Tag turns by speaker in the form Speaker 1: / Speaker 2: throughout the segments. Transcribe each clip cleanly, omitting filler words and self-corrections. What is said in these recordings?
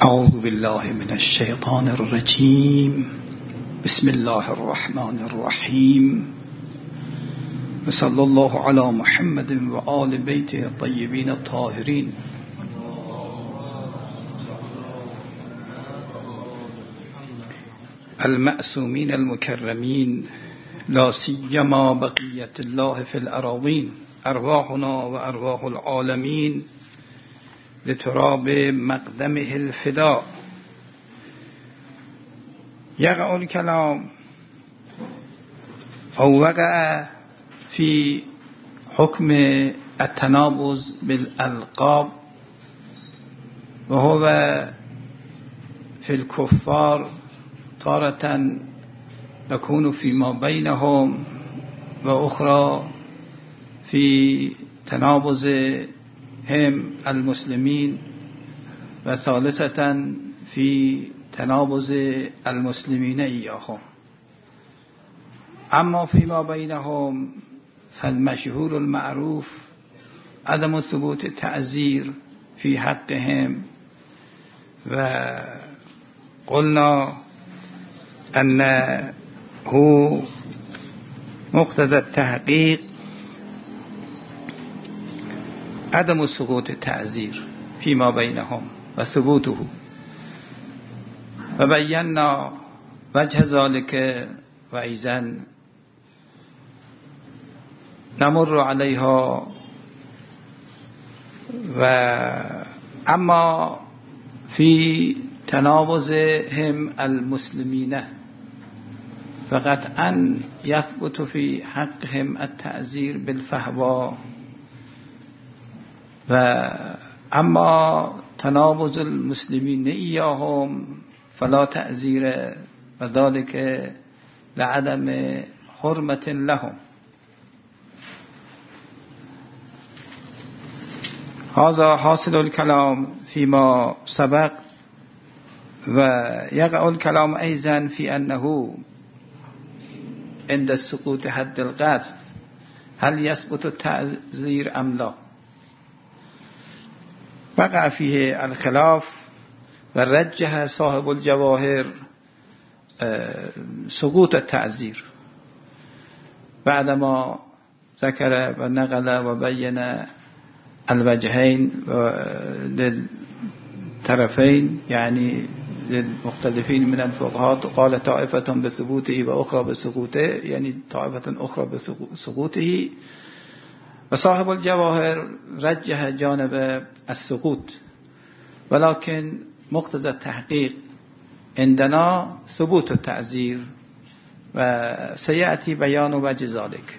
Speaker 1: اعوذ بالله من الشیطان الرجیم. بسم الله الرحمن الرحیم. وصلی الله علی محمد و آل بیته الطیبین الطاهرین. المعصومین المکرمین، لا سیما بقیت الله فی الاراضین. ارواحنا و ارواح العالمین لتراب مقدمه الفداء. یقع الکلام او وقع فی حکم التنابز بالالقاب و هو فی الكفار تارة نكون فيما بينهم و اخرى فی تنابز هم المسلمین و ثالثة فی تنابز المسلمین ایاهم. اما فيما بينهم فالمشهور المعروف عدم ثبوت التعذير في حقهم، و قلنا أنه مقتضى التحقيق عدم سقوط التعذير فيما بينهم و ثبوته، و بينا وجه ذلك و أيضا نمر عليها. و اما في تنابزهم المسلمين فقطعا يثبت في حقهم التعذير بالفحوا، و اما تنابز المسلمین ایاهم فلا تعذیر و ذلك لعدم حرمة لهم. هذا حاصل الكلام فيما سبق. و يقع الكلام أيضا في أنه عند سقوط حد القذف هل يثبت التعذير أم لا. وقع فيه الخلاف و رجح صاحب الجواهر سقوط التعذير بعدما ذكر و نقل و بين الوجهين للطرفين، يعني للمختلفين من الفقهاء. قال طائفة بثبوته و اخرى بسقوطه، يعني طائفة اخرى بسقوطه. و صاحب الجواهر رجح جانب السقوط، ولكن مقتضى التحقيق عندنا ثبوت التعذير و سيأتي بیان وجه ذلك.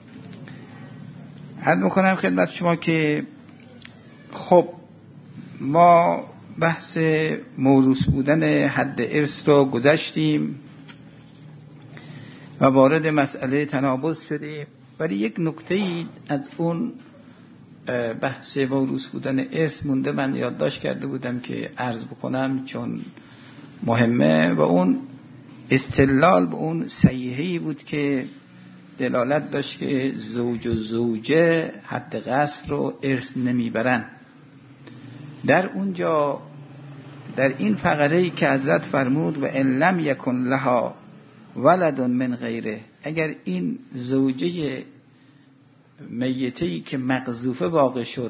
Speaker 1: عرض میکنم خدمت شما که خب ما بحث موروث بودن حد ارث رو گذشتیم و وارد مسئله تنابز شدیم، ولی یک نکته از اون بحث موروث بودن ارث مونده. من یادداشت کرده بودم که عرض بکنم چون مهمه، و اون استدلال به اون صحیحی بود که دلالت داشت که زوج و زوجه حد قذف رو ارث نمیبرن. در اونجا در این فقره‌ای که حضرت فرمود و ان لم یکن لها ولد من غیره، اگر این زوجه میته‌ای که مقذوفه واقع شد،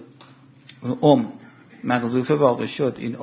Speaker 1: مقذوفه واقع شد، این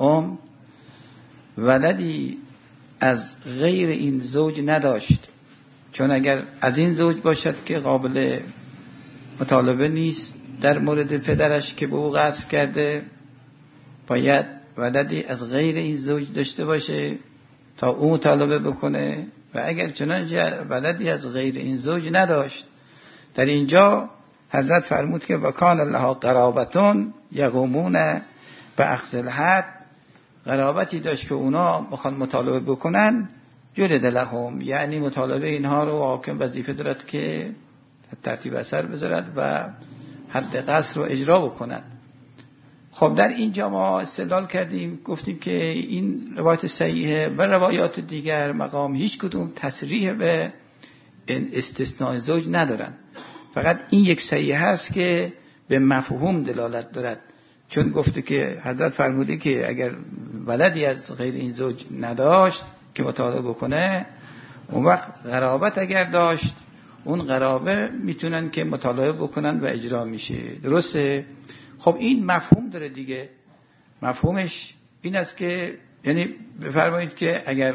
Speaker 1: ولدی از غیر این زوج نداشت، چون اگر از این زوج باشد که قابل مطالبه نیست در مورد پدرش که به او غصب کرده، باید ولدی از غیر این زوج داشته باشه تا او مطالبه بکنه. و اگر چنانچه ولدی از غیر این زوج نداشت، در اینجا حضرت فرمود که وکان لها قرابتون یقومون به اخذ الحد، قرابتی داشت که اونا بخوان مطالبه بکنن جلد لهم، یعنی مطالبه اینها رو حاکم وظیفه دارد که ترتیب اثر بذارد و حد قذف رو اجرا بکنند. خب در اینجا ما استدلال کردیم، گفتیم که این روایت صحیحه و روایات دیگر مقام هیچ کدوم تصریح به استثناء زوج ندارن، فقط این یک صحیح هست که به مفهوم دلالت دارد. چون گفته که حضرت فرموده که اگر ولدی از غیر این زوج نداشت که مطالعه بکنه، اون وقت قرابت اگر داشت، اون قرابه میتونن که مطالعه بکنن و اجرا میشه. درسته؟ خب این مفهوم داره دیگه. مفهومش این است که یعنی بفرمایید که اگر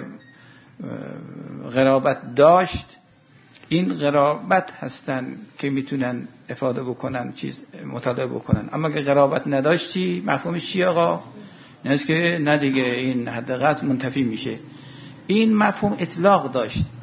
Speaker 1: قرابت داشت، این قرابت هستن که میتونن افاده بکنن، چیز مطالعه بکنن. اما اگر قرابت نداشت چی؟ مفهومش چی آقا؟ نه است که نه دیگه این حد قصد منتفی میشه. این مفهوم اطلاق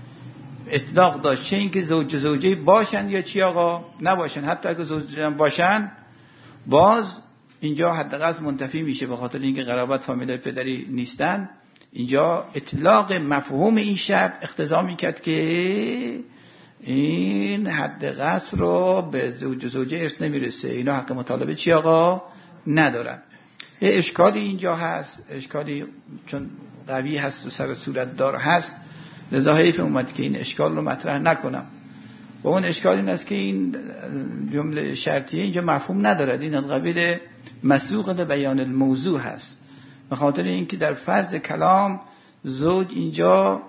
Speaker 1: داشت، چه اینکه زوج زوجه باشن یا چی آقا نباشن. حتی اگه زوجه باشن باز اینجا حد قصد منتفی میشه، به خاطر اینکه قرابت فامیل پدری نیستن. اینجا اطلاق مفهوم این شرط اقتضا میکرد که این حد قصد رو به زوج زوجه ارث نمیرسه، اینا حق مطالبه چی آقا ندارن. یه اشکالی اینجا هست، اشکالی چون قوی هست و سر صورت دار هست، لذا حیف اومد که این اشکال رو مطرح نکنم. و اون اشکال این است که این جمله شرطیه اینجا مفهوم ندارد، این از قبیل مسوق بیان الموضوع هست، به خاطر اینکه در فرض کلام زوج اینجا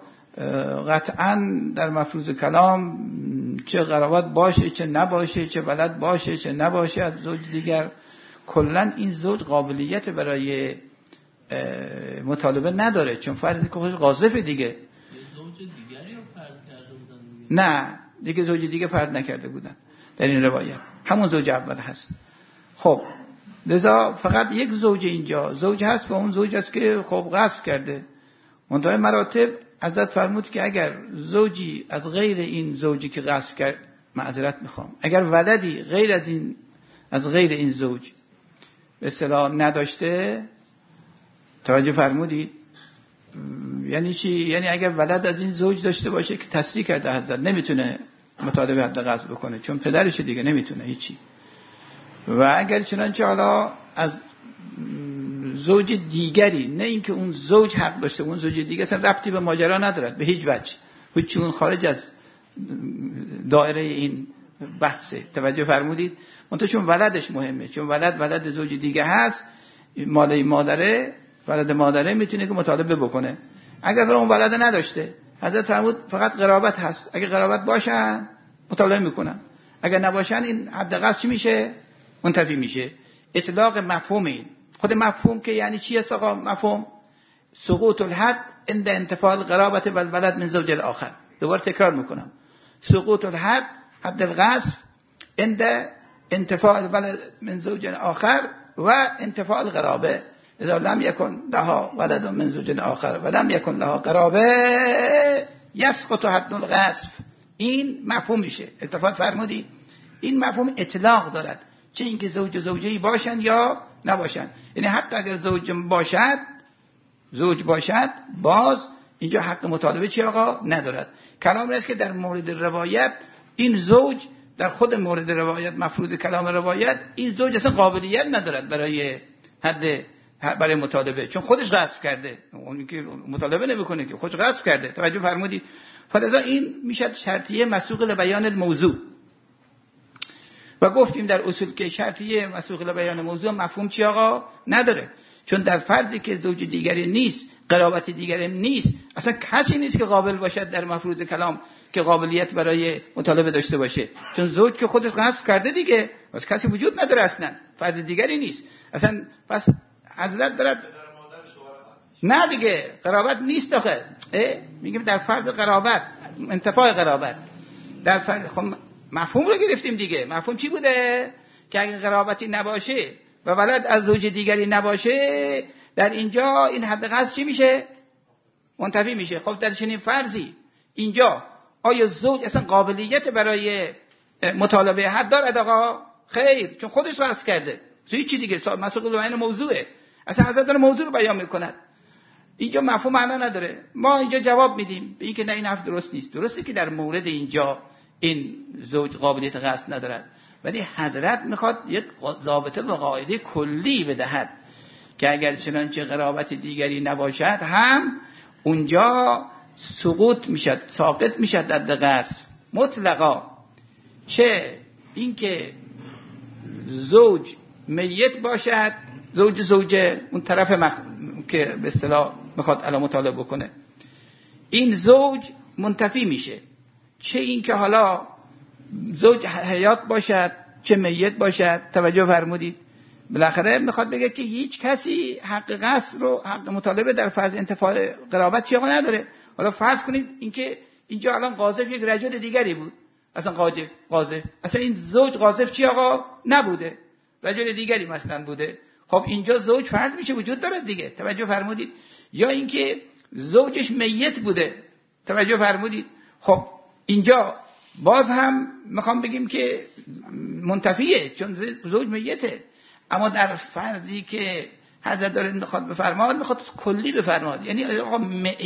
Speaker 1: قطعا در مفروض کلام چه قرابت باشه چه نباشه، چه ولد باشه چه نباشه از زوج دیگر، کلن این زوج قابلیت برای مطالبه نداره، چون فرض که خودش قاذفه دیگه.
Speaker 2: زوج دیگری رو فرض کرده بودن؟
Speaker 1: نه دیگه زوج دیگه فرض نکرده بودن در این روایت، همون زوج اول هست. خب لذا فقط یک زوج اینجا زوج هست و اون زوج است که خب غصب کرده. منتهای مراتب حضرت فرمود که اگر زوجی از غیر این زوجی که غصب کرد، معذرت میخوام، اگر ولدی غیر از این از غیر این زوج به اصطلاح نداشته، توجه فرمودید؟ یعنی چی؟ یعنی اگر ولد از این زوج داشته باشه که تصریح کرده حضرت نمیتونه مطالبه حد قصد بکنه، چون پدرش دیگه نمیتونه هیچی. و اگر چنانچه حالا از زوج دیگری، نه اینکه اون زوج حق داشته اون زوج دیگه اصلا ربطی به ماجرا ندارد به هیچ وجه، هیچ اون خارج از دایره این بحثه. توجه فرمودید؟ منتها چون ولدش مهمه، چون ولد زوج دیگه هست، مال مادره، ولد مادره میتونه که مطالبه بکنه. اگر اون ولد نداشته، حضرت فرمود فقط قرابت هست، اگر قرابت باشن مطالبه میکنن، اگر نباشن این حد قصد چی میشه؟ منتفی میشه. اطلاق مفهوم این خود مفهوم که یعنی چی است آقا؟ مفهوم سقوط الحد عند انتفاع القرابت والولد من زوج الاخر. دوباره تکرار میکنم، سقوط الحد، حد القذف، عند انتفاع الولد من زوج آخر و انتفاع القرابه. اذا لم يكن لها ولد من زوج آخر و لم يكن لها قرابه يسقط حد القذف. این مفهوم میشه. التفات فرمودی؟ این مفهوم اطلاق دارد، چه اینکه زوج و زوجه‌ای باشن یا نباشن. یعنی حتی اگر زوج باشد باز اینجا حق مطالبه چی آقا ندارد. کلام است که در مورد روایت این زوج، در خود مورد روایت مفروض کلام روایت، این زوج اصلا قابلیت ندارد برای مطالبه، چون خودش غصب کرده. اون که مطالبه نمیکنه که خودش غصب کرده. توجه فرمودید؟ فلذا این میشه شرطیه مسوق لبیان الموضوع. و گفتیم در اصول که شرطیه مسوق لبیان موضوع مفهوم چی آقا نداره، چون در فرضی که زوج دیگری نیست، قرابت دیگری نیست، اصلا کسی نیست که قابل باشد در مفروض کلام که قابلیت برای مطالبه داشته باشه، چون زوج که خودش غصب کرده دیگه، پس کسی وجود نداره، اصلا فرض دیگری نیست اصلا. پس حضرت دارد نه دیگه قرابت نیست آخه. میگیم در فرض قرابت، انتفاع قرابت در فرض. خب مفهوم رو گرفتیم دیگه. مفهوم چی بوده؟ که اگه قرابتی نباشه و ولد از زوج دیگری نباشه، در اینجا این حد قصد چی میشه؟ منتفی میشه. خب در چنین فرضی اینجا آیا زوج اصلا قابلیت برای مطالبه حد دارد آقا؟ خیر، چون خودش وصل کرده. هیچی دیگه مسوق لبیان موضوعه. اصلا حضرت داره موضوع رو بیان میکند. اینجا مفهوم معنا نداره. ما اینجا جواب میدیم به این که نه، این حرف درست نیست. درسته که در مورد اینجا این زوج قابلیت قصد ندارد، ولی حضرت میخواد یک ضابطه و قاعده کلی بدهد که اگر چنانچه قرابت دیگری نباشد هم اونجا سقوط میشد، ساقط میشد در قصد مطلقا. چه اینکه زوج میت باشد زوجه اون طرف که به اصطلاح میخواد الان مطالبه بکنه، این زوج منتفی میشه. چه این که حالا زوج حیات باشد چه میت باشد. توجه فرمودید؟ بالاخره میخواد بگه که هیچ کسی حق قصد رو، حق مطالبه در فرض انتفاع قرابت چی نداره. حالا فرض کنید اینکه اینجا الان قاذف یک رجل دیگری بود، اصلا قاذف اصلا این زوج قاذف چی آقا نبوده، رجل دیگری مثلا بوده. خب اینجا زوج فرض میشه وجود داره دیگه. توجه فرمودید؟ یا اینکه زوجش میت بوده. توجه فرمودید؟ خب اینجا باز هم میخوام بگیم که منتفیه، چون زوج میته. اما در فرضی که حضرت داره میخواد بفرماد، میخواد کلی بفرماد، یعنی آقا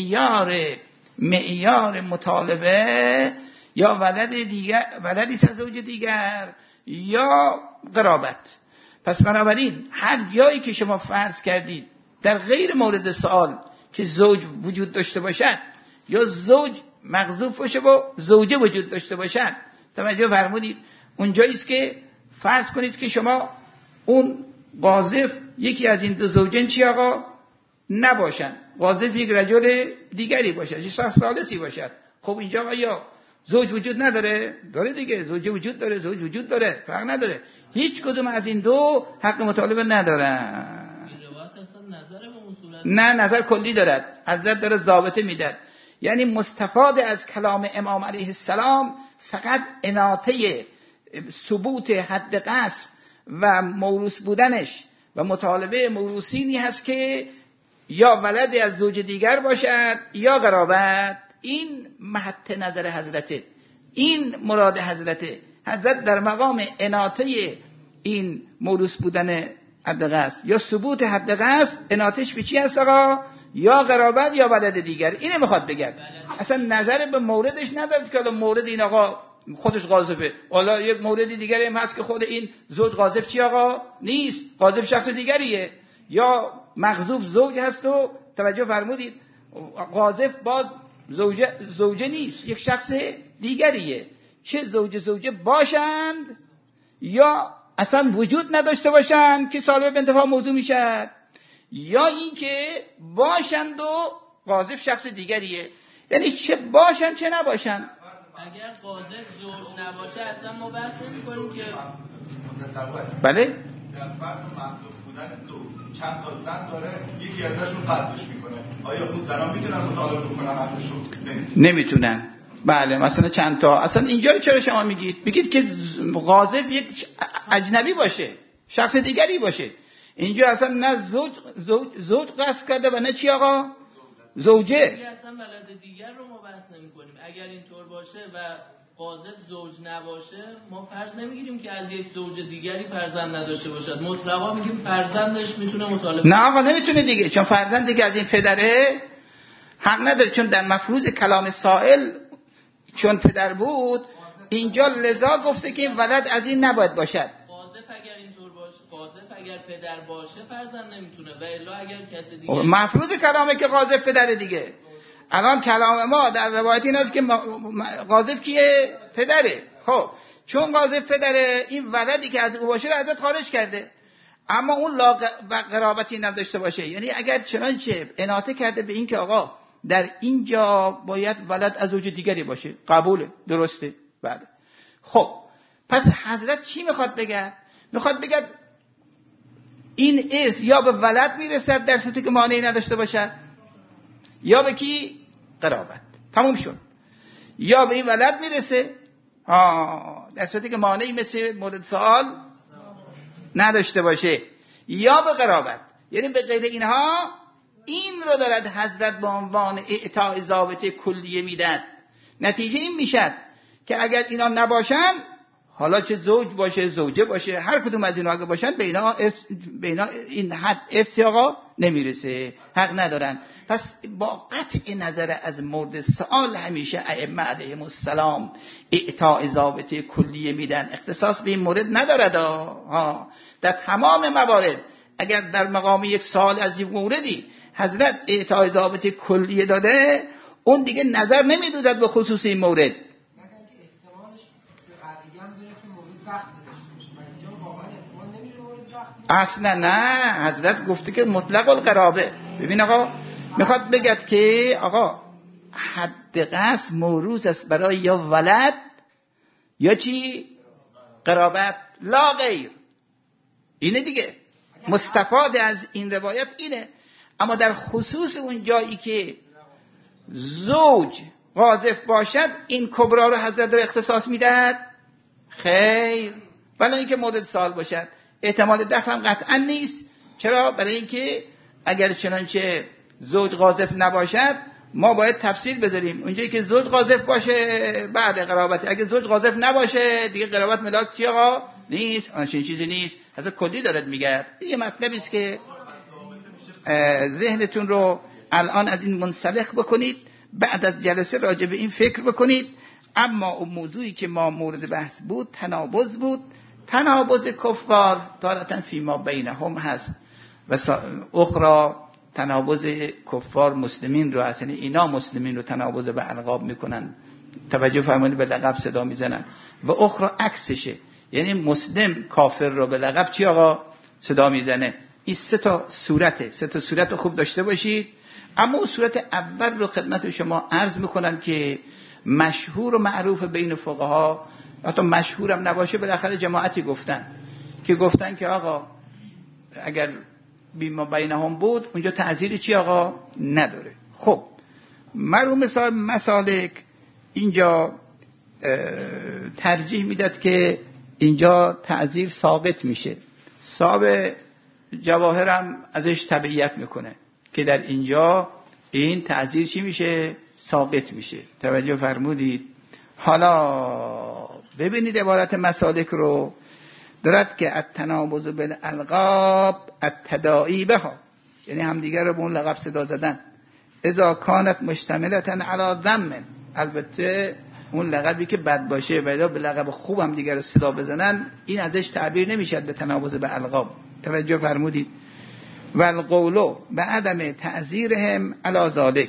Speaker 1: معیار مطالبه یا ولدی از زوج دیگر یا قرابت. پس بنابراین هر جایی که شما فرض کردید در غیر مورد سوال که زوج وجود داشته باشد یا زوج مغضوب باشه و زوجه وجود داشته باشد، توجه فرمودید؟ اونجاییست که فرض کنید که شما اون قاذف یکی از این دو زوجین چی آقا نباشن، قاذف یک رجل دیگری باشد، یک شخص ثالثی باشد. خب اینجا آیا زوج وجود نداره؟ داره دیگه، زوجه وجود داره، زوج وجود داره، فرق نداره. هیچ کدوم از این دو حق مطالبه ندارن. نه، نظر کلی دارد. حضرت داره ضابطه میداد. یعنی مستفاد از کلام امام علیه السلام فقط اناطه ثبوت حد قصد و موروث بودنش و مطالبه موروثینی هست که یا ولد از زوج دیگر باشد یا قرابت. این محط نظر حضرته، این مراد حضرته. حضرت در مقام اناطه این موروث بودن حد قصد یا ثبوت حد قصد، اناطش به چی هست آقا؟ یا قرابت یا ولد دیگر. اینه میخواد بگه. اصلا نظر به موردش ندارد که مورد این آقا خودش قاذفه، حالا یک مورد دیگری هم هست که خود این زوج قاذف چی آقا نیست، قاذف شخص دیگریه، یا مغضوب زوج هست و توجه فرمودید قاذف باز زوجه نیست، یک شخص دیگریه. چه زوجه باشند یا اصلا وجود نداشته باشند که سالب انتفاع موضوع میشد، یا این که باشند و قاذف شخص دیگریه. یعنی چه باشند چه نباشند.
Speaker 2: اگر قاذف زوج نباشه اصلا ما بحث نمی‌کنیم که
Speaker 1: بله
Speaker 3: در فرض محذوف بودن زوج چند تا زن داره، یکی ازشون قصدش میکنه، آیا اون زنا میتونن مطالبه بکنن حقشون؟ نمیتونن.
Speaker 1: بله مثلا چند تا. اصلا اینجا چرا شما میگید که قاذف یک اجنبی باشه، شخص دیگری باشه؟ اینجا اصلا نه زوج قصد کرده و نه چی آقا زوجه.
Speaker 2: اصلا ولد دیگر رو ما بحث نمی‌کنیم. اگر اینطور باشه و قاذف زوج نباشه، ما فرض نمیگیریم که از یک زوج دیگری فرزند نداشته باشد، مطلقا میگیم فرزندش میتونه مطالبه.
Speaker 1: نه آقا نمیتونه دیگه، چون فرزندی که از این پدره حق نداره، چون در مفروض کلام سائل چون پدر بود اینجا لذا گفته که ولد از این نباید باشد.
Speaker 2: قاذف اگر اینطور باشه، قاذف اگر پدر باشه فرزند نمیتونه، و الا اگر کسی دیگه
Speaker 1: مفروض کلامه که قاذف پدره دیگه. الان کلام ما در روایت این است که قاذف کیه؟ پدره. خب چون قاذف پدره، این ولدی که از او باشه رو ازت خارج کرده، اما اون و قرابتی نداشته باشه. یعنی اگر چنانچه اناطه کرده به این که آقا در اینجا باید ولد از زوج دیگری باشه، قبوله، درسته، بله. خب پس حضرت چی میخواد بگه؟ میخواد بگه این ارث یا به ولد میرسد در صورتی که مانعی نداشته باشد، یا به کی؟ قرابت. تموم شد. یا به این ولد میرسه در صورتی که مانعی مثل مورد سوال نداشته باشه، یا به قرابت. یعنی به غیر اینها این رو دارد حضرت به عنوان اعطاء ضابطه کلیه میدن. نتیجه این میشد که اگر اینا نباشن، حالا چه زوج باشه زوجه باشه، هر کدوم از اینا اگه باشن به اینا این حد ارث آقا نمیرسه، حق ندارن. پس با قطع نظر از مورد سوال همیشه ائمه علیهم السلام اعطاء ضابطه کلیه میدن، اختصاص به این مورد ندارد. در تمام موارد اگر در مقام یک سوال از این موردی حضرت اعطاء ضابطه کلیه داده، اون دیگه نظر نمیدوزد به خصوص این مورد. اصلا نه، حضرت گفته که مطلق القرابه. ببین آقا میخواد بگد که آقا حد قصد موروث است برای یا ولد یا چی؟ قرابت، لا غیر. اینه دیگه، مستفاد از این روایت اینه. اما در خصوص اون جایی که زوج قاذف باشد، این کبرا رو حضرت در اختصاص میدهد؟ خیر، ولی اینکه مورد سوال باشد. احتمال دخل هم قطعا نیست. چرا؟ برای اینکه اگر چنانچه زوج قاذف نباشد ما باید تفصیل بذاریم. اونجایی که زوج قاذف باشه بعد قرابت، اگه زوج قاذف نباشه دیگه قرابت ملاک چی آقا؟ نیست. آنچین چیزی نیست. حضرت کلی دارد میگه. یه مطلبی است که ذهنتون رو الان از این منسلخ بکنید، بعد از جلسه راجع به این فکر بکنید. اما اون موضوعی که ما مورد بحث بود تنابض بود. تنابض کفار تارتاً فیما بینهم هست و اخرى تنابض کفار مسلمین رو هست، یعنی اینا مسلمین رو تنابض به القاب میکنن، توجه فرمایید، به لقب صدا میزنن. و اخرى عکسشه، یعنی مسلم کافر رو به لقب چی آقا؟ صدا میزنه. این سه تا صورت رو خوب داشته باشید. اما اون صورت اول رو خدمت شما عرض میکنم که مشهور و معروف بین فقها، حتی مشهورم نباشه بالاخره جماعتی گفتن که آقا اگر بیما بینهم بود اونجا تعزیری چی آقا؟ نداره. خب مرحوم صاحب مسالک اینجا ترجیح میداد که اینجا تعزیر ثابت میشه. صاحب جواهرم ازش تبعیت میکنه که در اینجا این تعزیر چی میشه؟ ثابت میشه. توجه فرمودید؟ حالا ببینید عبارت مسالک رو دارد که التنابض بالالقاب التداعی بها، یعنی همدیگر رو به اون لقب صدا زدن. اذا کانت مشتملتا علی ذم، البته اون لقبی که بد باشه و به لقب خوب هم دیگر رو صدا بزنن، این ازش تعبیر نمیشد به تنابض بالالقاب. توجه فرمودید؟ و القول به عدم تعزیرهم علی ذلک،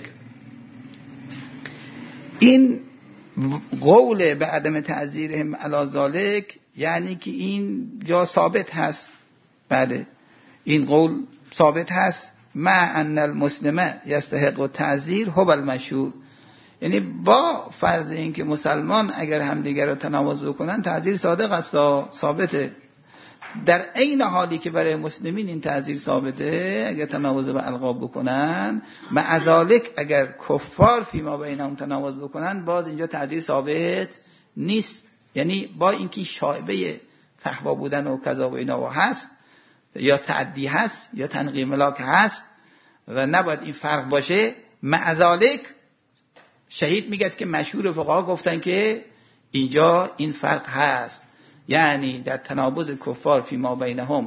Speaker 1: این قول به عدم تعزیرهم علی ذلک یعنی که این جا ثابت هست. بله این قول ثابت هست. مع ان المسلم یستحق تعزیر هو المشهور، یعنی با فرض این که مسلمان اگر همدیگر رو تناوض بکنن تعزیر صادق است، ثابته. در عین حالی که برای مسلمین این تعزیر ثابته اگر تناوض به القاب بکنن، مع ذلک اگر کفار فیما بینهم تناوض بکنن باز اینجا تعزیر ثابت نیست. یعنی با اینکه شایبه فحوا بودن و کذا و اینا هست، یا تعدی هست یا تنقیه ملاک هست و نباید این فرق باشه، مع ذلک شهید میگه که مشهور فقها گفتن که اینجا این فرق هست. یعنی در تنابض کفار فی ما بینهم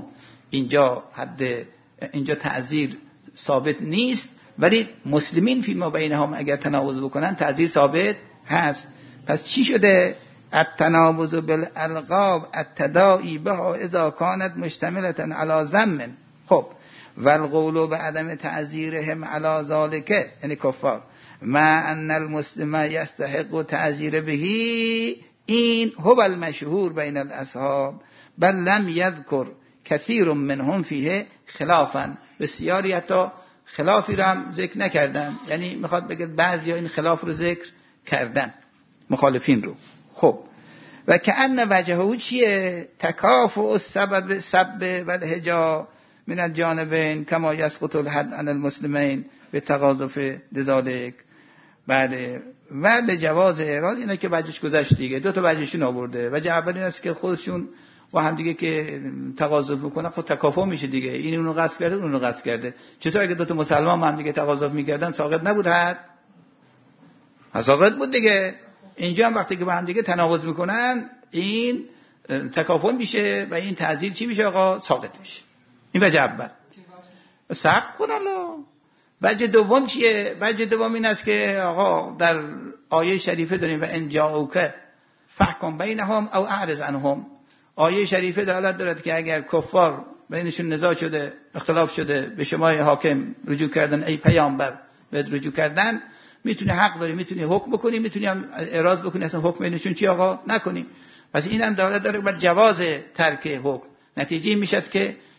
Speaker 1: اینجا تعزیر ثابت نیست، ولی مسلمین فی ما بینهم اگر تنابض بکنن تعزیر ثابت هست. پس چی شده؟ التنابض بالالقاب التداعی بها اذا كانت مشتملة على ذم. خب والقول بعدم تعزیرهم على ذلك، یعنی کفار، مع ان المسلم یستحق تعزیر بهی، این هو المشهور بین الاصحاب بل لم یذکر کثیر منهم فیه خلافا. بسیاری حتی خلافی رو هم ذکر نکردن، یعنی میخواد بگه بعضی ها این خلاف رو ذکر کردن، مخالفین رو. خب و کأن وجهه چیه؟ تکافؤ السبب سب و الهجا من الجانبین کما یسقط الحد عن المسلمین به تقاضف لذالک. بعد و به جواز اعراض، اینه که وجهش گذشت دیگه، دو تا وجهشون آورده. وجه اول این است که خودشون و هم دیگه که تقاضف میکنن خود تکافؤ میشه دیگه، این اونو قصد کرده اونو قصد کرده. چطور اگه دو تا مسلمان هم دیگه تقاضف میکردن ساقط نبود؟ حد ساقط بود دیگه. اینجا هم وقتی که با هم دیگه تناقض میکنن این تکافؤ میشه و این تعزیر چی میشه آقا؟ ساقط میشه. این وجه اول. صبر کن الله. وجه دوم چیه؟ وجه دوم این است که آقا در آیه شریفه داریم و ان جاءوک فاحکم بینهم او اعرض عنهم. آیه شریفه دلالت دارد که اگر کفار بینشون نزاع شده، اختلاف شده، به شما حاکم رجوع کردن، ای پیامبر به رجوع کردن، میتونی حق داری، میتونی حکم بکنی، میتونی هم اعراض بکنی، اصلا حکم بینشون چی آقا نکنی. پس اینم دلالت داره بر جواز ترک حکم. نتیجه میشد که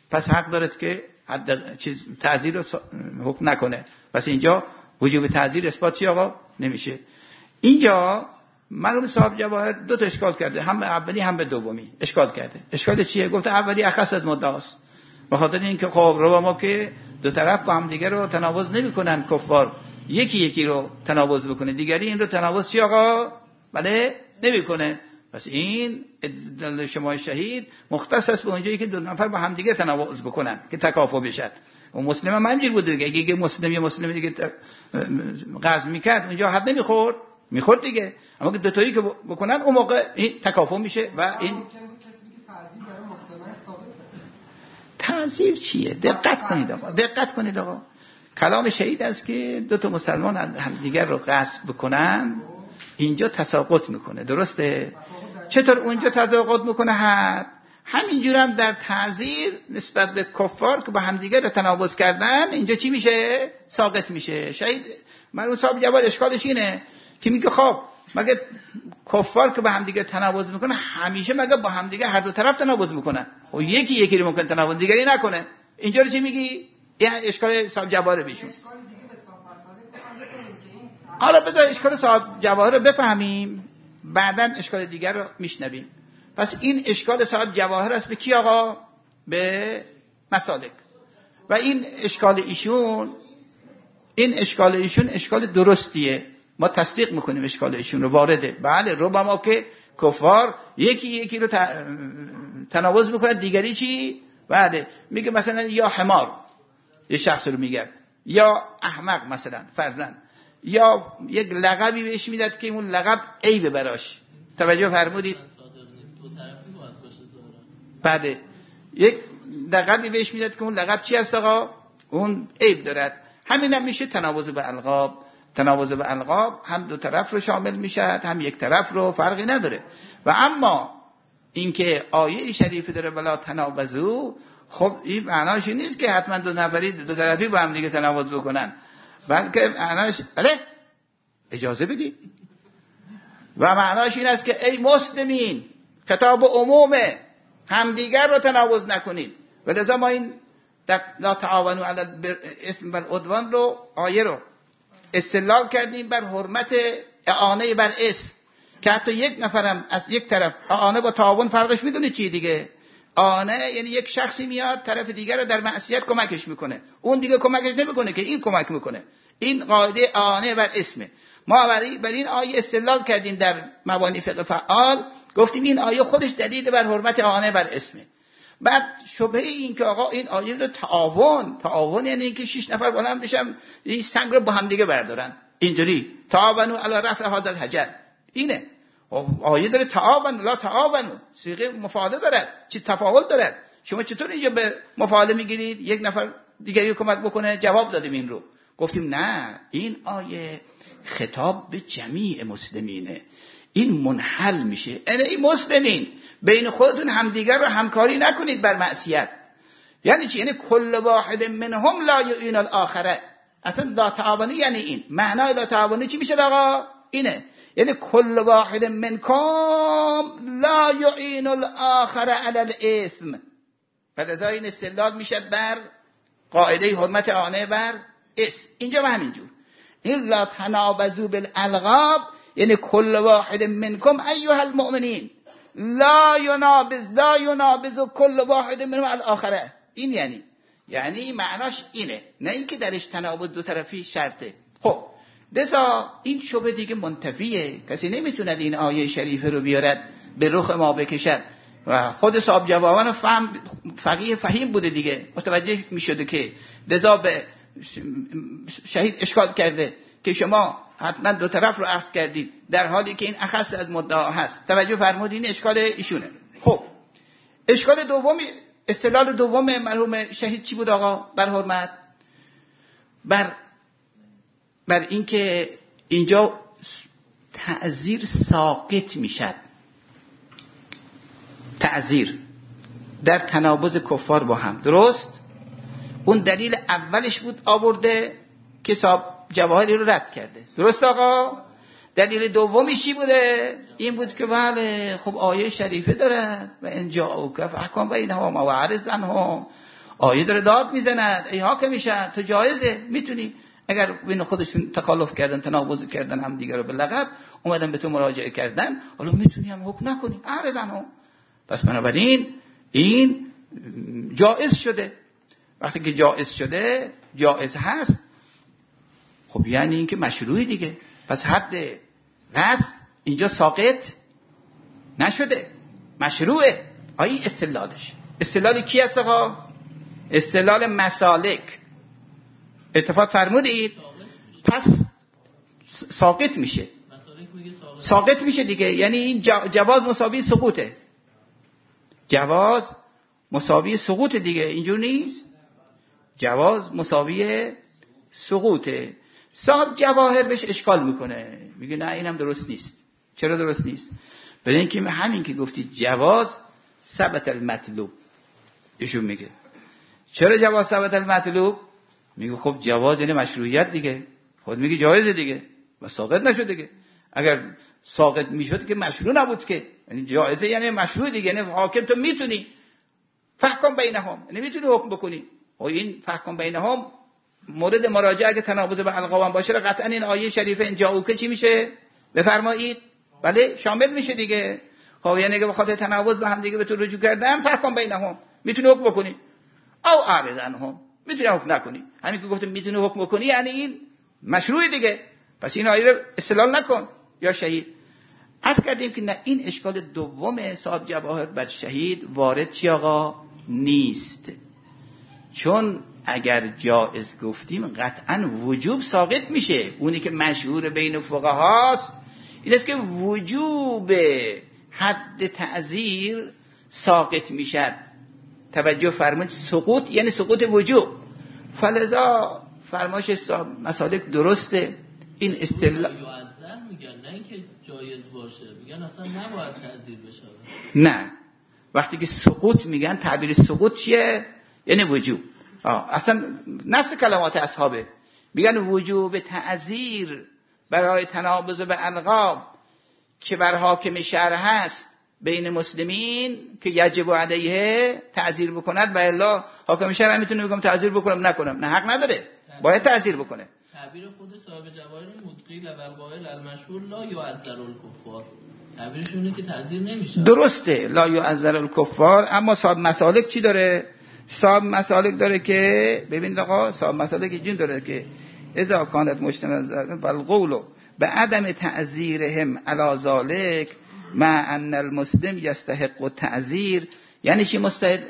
Speaker 1: پس حق دارد که حد تعزیر رو حکم نکنه. پس اینجا وجوب تعزیر اثبات چی آقا نمیشه. اینجا مرحوم صاحب جواهر دو تا اشکال کرده، هم به اولی هم به دومی اشکال کرده. اشکال چیه؟ گفته اولی اخص از مدعاست، به خاطر اینکه خب رو ما که دو طرف با هم دیگه رو تناقض نمیکنن، کفار یکی یکی رو تناقض بکنه، دیگری این رو تناقض چی آقا بله نمیکنه. پس این دلیل شما شهید مختص است به اونجایی که دو نفر با هم دیگه تناقض بکنن که تکافؤ بشد. و مسلم هم همینجوری بود دیگه، اگه مسلم یه مسلم دیگه قضا میکرد اونجا حد میخورد دیگه، اما که دو تایی که بکنن اون موقع این تکافؤ میشه. و این تعزیر چیه؟ دقت کنید آقا. کلام شهید است که دو تا مسلمان همدیگر رو غصب بکنن، اینجا تساقط میکنه، درسته؟ چطور اونجا تساقط میکنه؟ همینجور هم در تعزیر نسبت به کفار که با همدیگر رو تناقض کردن، اینجا چی میشه؟ ساقط میشه. شهید مرحوم صاحب جواد اشکالش اینه که میگه خب مگه کفار که با همدیگر تناقض میکنه همیشه مگه با همدیگر هر دو طرف تناقض میکنن و یکی رو ممکن تناقض دیگری نکنه؟ اینجا رو چی میگی؟ این اشکال صاحب جواهر بیشون. حالا بذار اشکال صاحب جواهر رو بفهمیم، بعداً اشکال دیگر رو میشنویم. پس این اشکال صاحب جواهر است به کی آقا؟ به مسالک. و این اشکال ایشون اشکال درستیه، ما تصدیق میکنیم اشکال ایشون رو، وارده. بله ربما که کفار یکی رو تناقض میکنه، دیگری چی؟ بله میگه مثلا یا حمار یه شخص رو میگه، یا احمق مثلا فرضاً، یا یک لقبی بهش میداد که اون لقب عیب براش. توجه فرمودید؟ بعد یک لقبی بهش میداد که اون لقب چی است آقا؟ اون عیب دارد. همین هم میشه تناقض به القاب. تناقض به القاب هم دو طرف رو شامل میشد هم یک طرف رو، فرقی نداره. و اما اینکه آیه شریفی داره ولا تنابزوا، خب این معناش نیست که حتما دو طرفی با هم دیگه تناقض بکنن، بلکه معناش بله اجازه بدید، و معناش این است که ای مسلمین خطاب عمومه، همدیگر رو تناقض نکنید. و لذا ما این لا تعاونوا علی الاثم والعدوان رو آیه رو استدلال کردیم بر حرمت اعانه بر اسم، که حتی یک نفرم از یک طرف اعانه با تعاون فرقش میدونید چیه دیگه؟ اعانه یعنی یک شخصی میاد طرف دیگر رو در معصیت کمکش میکنه، اون دیگه کمکش نمیکنه که این کمک میکنه. این قاعده اعانه بر اسمه. ما بر این آیه استدلال کردیم در مبانی فقه فعال، گفتیم این آیه خودش دلیل بر حرمت اعانه بر اسمه. بعد شبهه این که آقا این آیه رو تعاون یعنی اینکه 6 نفر بلند بشن این سنگ رو با هم دیگه بردارن، اینجوری تعاونوا علی رفع هذا الحجر، اینه آیه داره تعاون لا تعاونوا، صيغه مفاعله داره، چه تفاعل داره. شما چطور اینجا به مفاعله میگیرید یک نفر دیگری کمک بکنه؟ جواب دادیم این رو، گفتیم نه این آیه خطاب به جمیع مسلمینه، این منحل میشه. یعنی این مسلمین بین خودتون همدیگر رو همکاری نکنید بر معصیت. یعنی چی؟ یعنی کل واحد منهم لا یعین الاخره. اصلا لا تعاونی یعنی این معنای لا تعاونی چی میشه آقا؟ اینه یعنی کل واحد منکم لا یعین الاخر علی الاثم. بعد از این استدلال میشد بر قاعده حرمت اعانه بر اسم. اینجا به همینجور این لا تنابزوا بالالقاب یعنی کل واحد منکم ایها المؤمنین لا ینابز کل واحد منهم الاخره. این یعنی معناش اینه، نه اینکه درش تنابز دو طرفی شرطه. خب لذا این شبه دیگه منتفیه، کسی نمیتونه این آیه شریفه رو بیارد به رخ ما بکشد. و خود صاحب جوابان فقیه فهیم بوده دیگه، متوجه میشده که لذا به شهید اشکال کرده که شما حتما دو طرف رو اخذ کردید در حالی که این اخص از مدعا هست. توجه فرمودین اشکال ایشونه. خب اشکال دومی، استدلال دوم مرحوم شهید چی بود آقا بر حرمت؟ بر اینکه اینجا تعزیر ساقط میشد، تعزیر در تنابض کفار با هم، درست؟ اون دلیل اولش بود آورده که صاحب جواهری رو رد کرده، درست آقا؟ دلیل دومیش چی بوده؟ این بود که بله خب آیه شریفه دارد و ان جاءوک فاحکم بینهم و اعرض عنهم آیه داره داد میزند ای حاکم شهر تو جایزه میتونی، اگر بین خودشون تخالف کردن تناقض کردن هم دیگه رو به لقب اومدن به تو مراجعه کردن، حالا میتونی هم حکم نکنی اعرضنهم. پس بنابراین این جایز شده. وقتی که جایز شده جایز هست، خب یعنی این که مشروعی دیگه. پس حد قذف اینجا ساقط نشده، مشروعه. آیه استدلالش، استدلال کی هست آقا؟ استدلال مسالک. اتفاق فرمودید؟ پس ساقط میشه، ساقط میشه دیگه. یعنی این جواز مساوی سقوطه، جواز مساوی سقوط دیگه. اینجور نیست، جواز مساوی سقوطه. صاحب جواهر بهش اشکال میکنه، میگه نه اینم درست نیست. چرا درست نیست؟ برای اینکه همین که گفتید جواز ثبت المطلوب، ایشون میگه چرا جواز ثبت المطلوب؟ میگه خب جواز یعنی مشروعیت دیگه، خود میگه جایزه دیگه و ساقط نشد دیگه. اگر ساقط میشد که مشروع نبود که، یعنی جایزه یعنی مشروع دیگه. یعنی حاکم تو میتونی فحکم بینهم، یعنی میتونی حکم بکنی. و این فحکم بینهم مورد مراجعه اگه تناقض به القاب باشه قطعا این آیه شریفه اینجا او که چی میشه؟ بفرمایید. بله شامل میشه دیگه. خب یعنی که بخاطر تناقض به هم دیگه به تو رجوع کردن فحکم بینهم، میتونی حکم بکنی. او اعرضنهم، میتونی حکم نکنی. همین که گفتم میتونی حکم بکنی یعنی این مشروع دیگه. پس این آیه رو استدلال نکن یا شهید. عرض کردیم که نه، این اشکال دوم صاحب جواهر بر شهید وارد چی آقا نیست. چون اگر جائز گفتیم قطعا وجوب ساقط میشه. اونی که مشهور بین فقهاست این است که وجوب حد تعزیر ساقط میشد. توجه فرمایید، سقوط یعنی سقوط وجوب. فلذا فرمایش مسالک درسته. این اصطلاح
Speaker 2: میگن نه اینکه جایز باشه، میگن اصلا نباید تعزیر بشه.
Speaker 1: نه، وقتی که سقوط میگن تعبیر سقوط چیه؟ یعنی وجوب. اصلا نص کلمات اصحابه میگن وجوب تعزیر برای تنابض به القاب که بر حاکم شهر هست بین مسلمین که یجب علیه تعزیر بکند و الا حاکم شهر هم میتونه بگم تعزیر بکنم نکنم، نه حق نداره، باید تعزیر بکنه.
Speaker 2: تعبیر خود صاحب جواهر مدقیل و القائل المشهور لا یعذر الکفار، تعبیرشونه که تعزیر نمیشه. درسته
Speaker 1: لا یعذر الکفار. اما صاحب مسالک چی داره؟ صاحب مسالک داره که ببینید آقا، صاحب مسالک جون داره که اذا کانت مجتمع بالقول به عدم تعزیرهم علی ذلک مع ان المسلم یستحق التعزیر. یعنی چی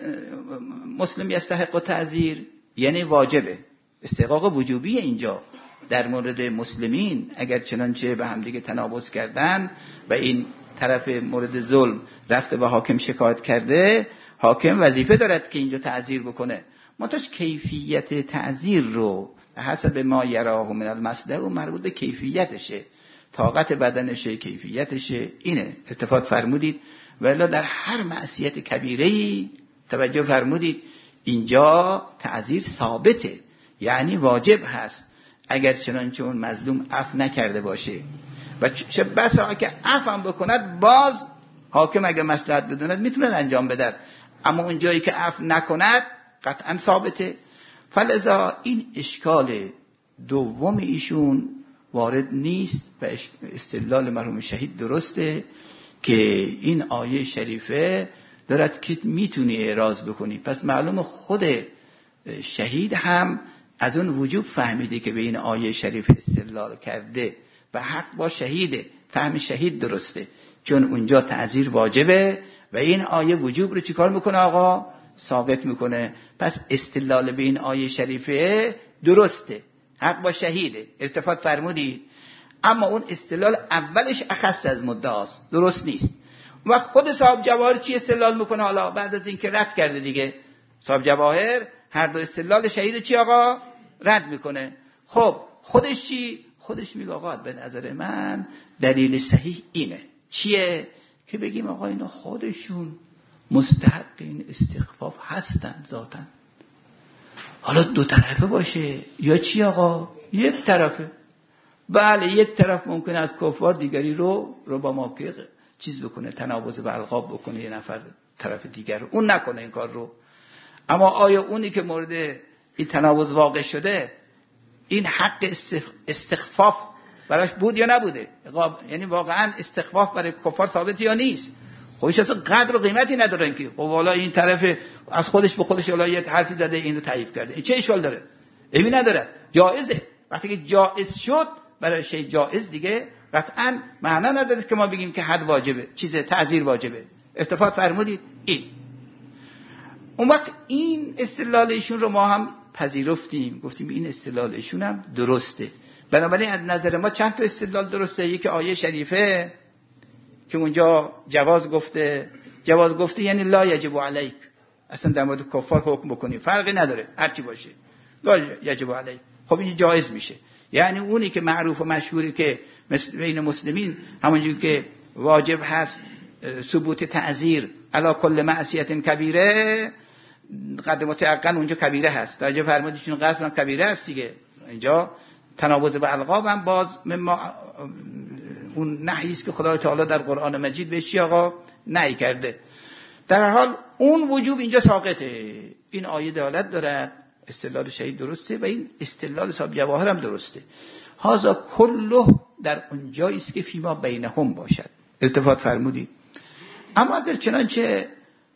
Speaker 1: مسلم یستحق التعزیر؟ یعنی واجبه، استحقاق وجوبی اینجا در مورد مسلمین. اگر چنانچه به هم دیگه تنابض کردن و این طرف مورد ظلم رفته به حاکم شکایت کرده، حاکم وظیفه دارد که اینجا تعزیر بکنه. منتها کیفیت تعزیر رو حسب ما یراه من المصلحه و مربوط به کیفیتشه، طاقت بدنشه، کیفیتشه. اینه اتفاق فرمودید. ولی در هر معصیت کبیره‌ای توجه فرمودید اینجا تعزیر ثابته، یعنی واجب هست. اگر چنانچه اون مظلوم عفو نکرده باشه و چه بسا که عفو هم بکند، باز حاکم اگر مصلحت بدوند میتونه انجام بده. اما اون جایی که عفو نکند قطعا ثابته. فلذا این اشکال دوم ایشون وارد نیست و استدلال مرحوم شهید درسته که این آیه شریفه دارد که میتونی اعراض بکنی. پس معلوم خود شهید هم از اون وجوب فهمیده که به این آیه شریف استدلال کرده و حق با شهیده، فهم شهید درسته، چون اونجا تعزیر واجبه و این آیه وجوب رو چیکار میکنه آقا؟ ساقط میکنه. پس استدلال به این آیه شریفه درسته، حق با شهیده، ارتفاع فرمودید. اما اون استدلال اولش اخص از مدعاست، درست نیست. و خود صاحب جواهر چی استدلال میکنه حالا بعد از این که رد کرده دیگه؟ صاحب جواهر هر دو استدلال شهید چی آقا؟ رد میکنه. خب خودش چی؟ خودش میگه آقا به نظر من دلیل صحیح اینه. چیه؟ که بگیم آقا اینا خودشون مستحق این استخفاف هستن ذاتاً. حالا دو طرفه باشه یا چی آقا؟ یک طرفه. بله یک طرف ممکنه از کفار دیگری رو با ما که چیز بکنه، تنابض به القاب بکنه، یه نفر طرف دیگر رو اون نکنه این کار رو. اما آیا اونی که مورد این تناقض واقع شده این حق استخفاف براش بود یا نبوده؟ یعنی واقعا استخفاف برای کفار ثابت یا نیست؟ خودش اصلا قدر و قیمتی ندارن که خب والا این طرف از خودش به خودش والا یک حرفی زده اینو تایید کرده، این چه اشکال داره؟ ایمی نداره، جایزه. وقتی که جایز شد برای شی جایز دیگه قطعا معنا نداره که ما بگیم که حد واجبه، چیز تعزیر واجبه. التفات فرمودید این. اون وقت این استدلال ایشون رو ما هم پذیرفتیم، گفتیم این استدلال ایشون هم درسته. بنابراین از نظر ما چند تا استدلال درسته. یکی آیه شریفه که اونجا جواز گفته یعنی لا یجب علیک، اصلا در مورد کفار حکم بکنی فرقی نداره هر چی باشه لا یجب علیک. خب این جایز میشه. یعنی اونی که معروف و مشهوری که بین مسلمین همونجوری که واجب هست ثبوت تعزیر علی کل معصیت کبیره، قد متعقن اونجا کبیره هست. در جا فرمودیشون قصد کبیره هست دیگه. اینجا تناوض به القاب هم باز اون نهی است که خدای تعالی در قرآن مجید بهش چی آقا نهی کرده. در هر حال اون وجوب اینجا ساقطه. این آیه دلالت داره استدلال شهید درسته و این استدلال صاحب جواهر هم درسته. هذا کله در اون جایی است که فیما بینهم باشد. التفات فرمودید. اما اگر چنانچه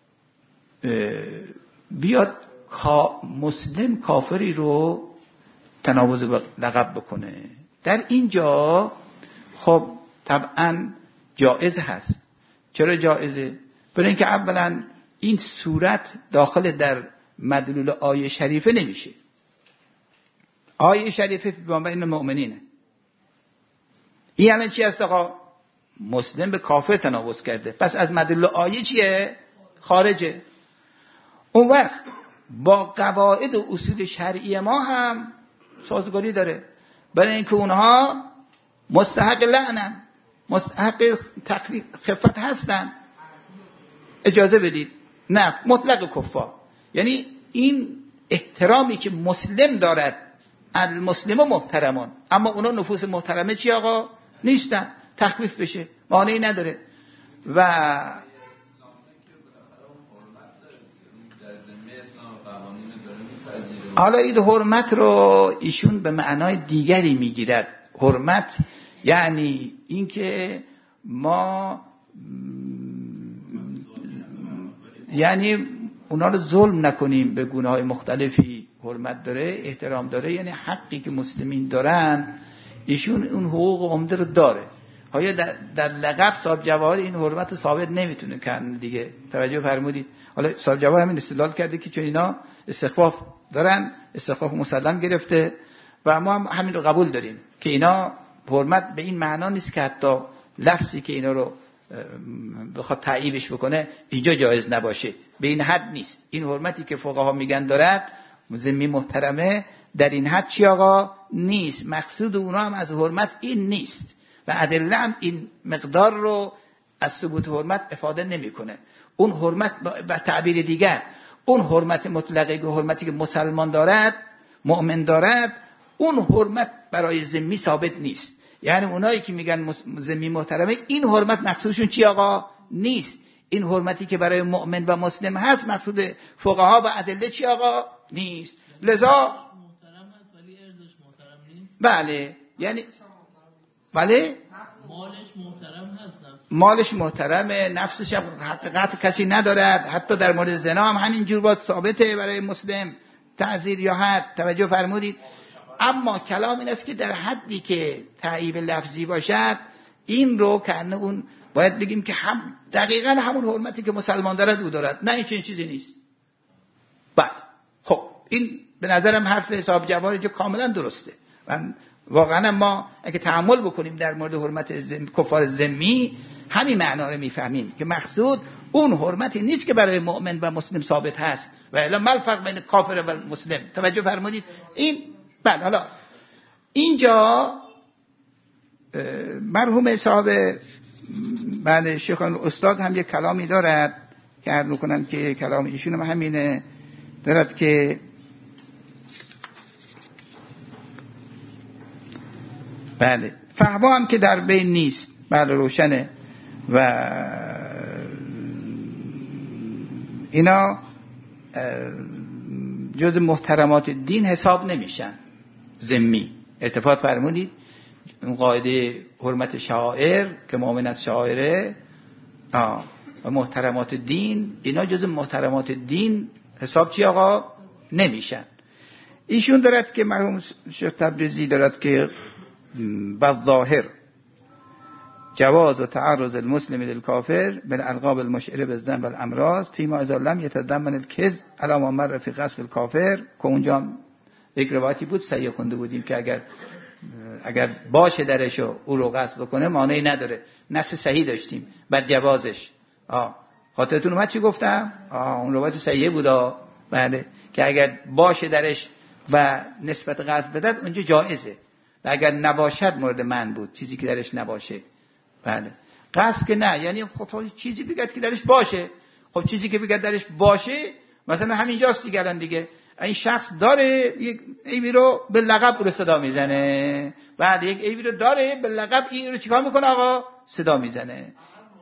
Speaker 1: بیاد مسلم کافری رو تناوض لقب بکنه، در اینجا خب طبعا جائز هست. چرا جائزه؟ برای اینکه اولا این صورت داخل در مدلول آیه شریفه نمیشه. آیه شریفه بین المؤمنینه. این یعنی چی است آقا؟ مسلم به کافر تناوض کرده، پس از مدلول آیه چیه؟ خارجه. اون وقت با قواعد و اصول شرعی ما هم سازگاری داره، برای اینکه اونها مستحق لعنن، مستحق خفت هستن. اجازه بدید نه مطلق کفار، یعنی این احترامی که مسلم دارد، المسلم محترمان، اما اونا نفوس محترمه چی آقا نیستن، تخفیف بشه مانعی نداره. و حالا این حرمت رو ایشون به معنای دیگری میگیرد. حرمت یعنی اینکه ما یعنی اونا رو ظلم نکنیم، به گونه‌های مختلفی حرمت داره، احترام داره، یعنی حقی که مسلمین دارن ایشون اون حقوق عمده رو داره. ها در لقب صاحب جواهر این حرمت ثابت نمیتونه کنه دیگه. توجه فرمودید؟ حالا صاحب جواهر همین استدلال کرده که چون اینا استخفاف دارن، استخفاف مسلم گرفته و ما هم همین رو قبول داریم که اینا حرمت به این معنا نیست که حتی لفظی که اینا رو بخواد تعییبش بکنه اینجا جایز نباشه، به این حد نیست. این حرمتی که فقها میگن دارد ذمی محترمه در این حد چی آقا نیست. مقصود اونا هم از حرمت این نیست و ادله هم این مقدار رو از ثبوت حرمت افاده نمیکنه. اون حرمت به تعبیر دیگر اون حرمت مطلقه که حرمتی که مسلمان دارد، مؤمن دارد، اون حرمت برای ذمی ثابت نیست. یعنی اونایی که میگن ذمی محترمه این حرمت مقصودشون چی آقا نیست. این حرمتی که برای مؤمن و مسلم هست مقصود فقها و ادله چی آقا نیست. لذا
Speaker 2: محترم هست ولی ارزش محترم نیست.
Speaker 1: بله یعنی بله
Speaker 2: مالش محترم هست،
Speaker 1: مالش محترمه، نفسش هم حقیقت کسی ندارد. حتی در مورد زنا هم همین جور باید ثابته برای مسلم تعزیر یا حد. توجه فرمودید؟ اما کلام این است که در حدی که تعییب لفظی باشد این رو که اون باید بگیم که هم دقیقاً همون حرمتی که مسلمان دارد او دارد، نه این چیزی نیست. بله خب این به نظرم حرف حساب جوار اینجا کاملا درسته و واقعا ما اگه تأمل بکنیم در مورد حرمت کفار ذمی همین معنا رو میفهمیم که مقصود اون حرمتی نیست که برای مؤمن و مسلم ثابت هست و الا ما الفرق بین کافر و مسلم. توجه فرمودید؟ این بله. حالا اینجا مرحوم صاحب بعد شیخان استاد هم یک کلامی دارد که عرض می‌کنم که کلام ایشون هم همینه، دارد که بله فهوا هم که در بین نیست، بله روشنه و اینا جز محترمات دین حساب نمیشن. ذمی التفات فرمودید اون قاعده حرمت شعائر که مؤمنت شعائره و محترمات دین، اینا جز محترمات دین حساب چی آقا نمیشن. ایشون دارد که مرحوم شیخ تبریزی دارد که بالظاهر جواز و تعرض المسلم للكافر بالالقاب المشعره بالذنب والامراض فيما اذا لم يتضمن الكذب على ما مر في قصف الكافر، که اونجا یک روایتی بود صحیح خونده بودیم که اگر باشه درش و او رو قصد بکنه مانعی نداره. نص صحیح داشتیم بر جوازش. خاطرتون اومد چی گفتم؟ اون روایت صحیح بود بله، که اگر باشه درش و نسبت قصد بدد اونجا جایزه، و اگر نباشد مورد من بود، چیزی که درش نباشه. بله قصد که نه، یعنی خب چیزی بگید که درش باشه. خب چیزی که بگید درش باشه مثلا همینجاست دیگه. الان دیگه این شخص داره یک عیبی رو به لقب رو صدا میزنه، بعد یک عیبی رو داره به لقب این رو چیکار میکنه آقا؟ صدا میزنه.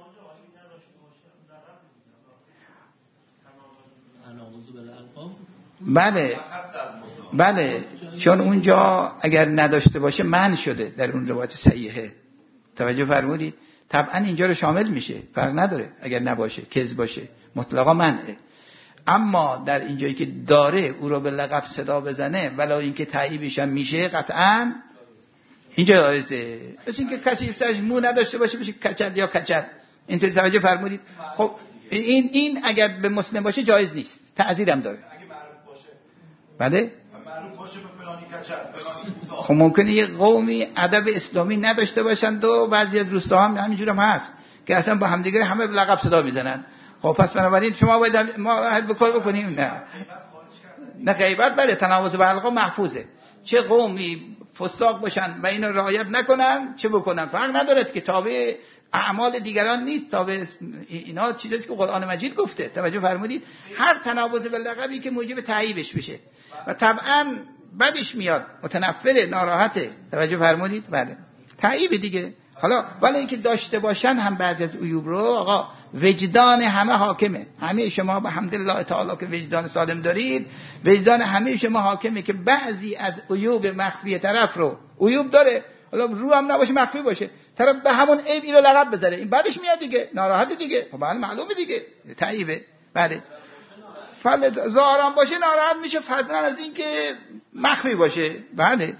Speaker 1: بله چون اونجا اگر نداشته باشه منع شده در اون روایت صحیحه. توجه فرمودید؟ طبعا اینجا رو شامل میشه، فرق نداره اگر نباشه، کذب باشه مطلقا منعه. اما در اینجایی که داره او رو به لقب صدا بزنه ولی اینکه تعییبش هم میشه قطعا اینجا جایزه. مثل اینکه کسی سرش مو نداشته باشه بشه کچل یا کچل. اینطوری توجه فرمودید؟ خب این اگر به مسلم باشه جایز نیست، تعزیرم داره.
Speaker 3: اگه معروف باشه
Speaker 1: بله
Speaker 3: معروف باشه به فلانی کچل فلانی.
Speaker 1: خب ممکنه یه قومی ادب اسلامی نداشته باشند و بعضی از روستاها هم همینجوری هم هست که اصلا با همدیگه همه به لقب صدا میزنن. خب پس بنابراین شما باید ما به کار بکنیم. نه غیبت بله، تناوز به القاب محفوظه. چه قومی فساق باشن و اینو رعایت نکنن چه بکنن فرق نداره، که تابع اعمال دیگران نیست، تابع اینا چیزایی که قرآن مجید گفته. توجه فرمودید؟ هر تناوز به لقبی که موجب تعییبش بشه و طبعا بدش میاد، متنفره، ناراحته. توجه فرمودید؟ بله تعییب دیگه. حالا ولی اینکه داشته باشن هم بعضی از عیوب رو آقا وجدان همه حاکمه. همه شما به حمدالله تعالی که وجدان سالم دارید، وجدان همه شما حاکمه که بعضی از عیوب مخفی طرف رو عیوب داره، حالا رو هم نباشه مخفی باشه، طرف به همون عیب اینو لقب بذاره، این بعدش میاد دیگه، ناراحت دیگه. خب بله معلومه دیگه تعییبه. بله فل ظاهرا باشه ناراحت میشه، فضلا از این که مخفی باشه. بله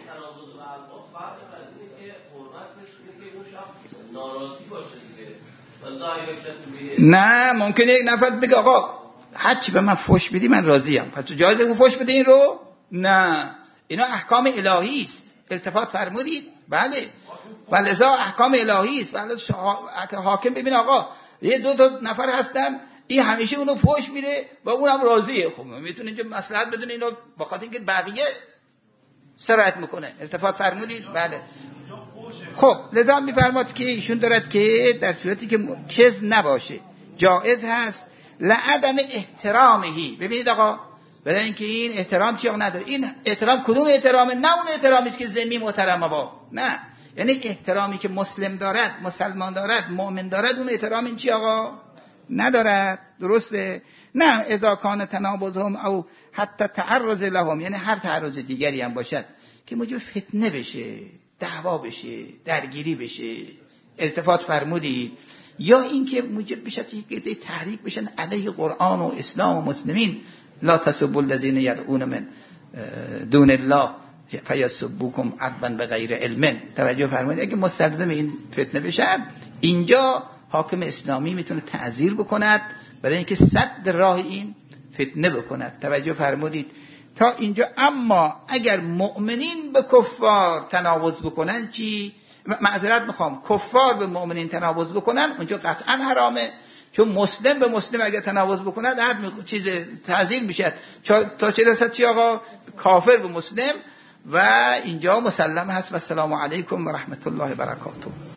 Speaker 1: نه ممکنه یک نفر بگه آقا هرچی به من فحش بدی من راضیم، پس تو جایزه اون فحش بده این رو؟ نه، اینا احکام الهی است. التفات فرمودید؟ بله ولذا احکام الهی است. بله حاکم ببین آقا یه دو تا نفر هستن، این همیشه اونو فحش میده و اونم راضیه. خب میتونه اینجا مصلحت بدونه اینو بخاطر اینکه بقیه سرایت میکنه. التفات فرمودید؟ بله. خب لذا میفرماد که ایشون دارد که در صورتی که کذب نباشه جائز هست لعدم احترامهی. ببینید آقا برای اینکه این احترام چی نداره. این احترام کدوم احترامه؟ نه اون احترامی است که ذمی محترمه با، نه، یعنی احترامی که مسلم دارد، مسلمان دارد، مؤمن دارد، اون احترام این چی آقا ندارد. درسته؟ نه اذا کان تنابضهم او حتی تعرض لهم، یعنی هر تعرض دیگری هم باشد که موجب فتنه بشه، دعوا بشه، درگیری بشه. التفات فرمودید؟ یا اینکه موجب بشه که تحریک بشن علیه قرآن و اسلام و مسلمین. لا تسبوا الذين يدعون من دون الله فیسبوکم عدوا بغیر علم. توجه فرمودید؟ اگه مستلزم این فتنه بشن اینجا حاکم اسلامی میتونه تعزیر بکند برای اینکه سد راه این فتنه بکند. توجه فرمودید تا اینجا؟ اما اگر مؤمنین به کفار تناوض بکنن چی؟ معذرت میخوام، کفار به مؤمنین تناوض بکنن اونجا قطعا حرامه، چون مسلم به مسلم اگر تناوض بکنن حد چیز تعزیر میشه تا چه رسد چی آقا؟ کافر به مسلم. و اینجا مسلم هست. و السلام علیکم و رحمت الله و برکاته.